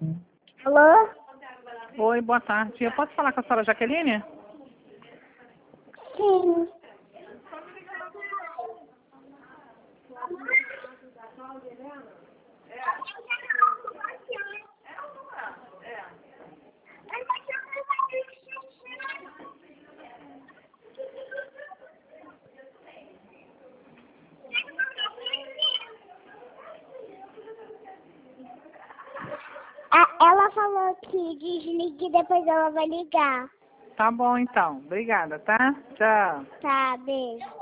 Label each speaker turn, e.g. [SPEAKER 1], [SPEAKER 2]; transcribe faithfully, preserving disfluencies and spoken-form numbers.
[SPEAKER 1] Alô?
[SPEAKER 2] Oi, boa tarde. Eu posso falar com a senhora Jaqueline?
[SPEAKER 1] Sim. A- Ela falou que desligue e depois ela vai ligar.
[SPEAKER 2] Tá bom, então. Obrigada, tá? Tchau.
[SPEAKER 1] Tá, beijo.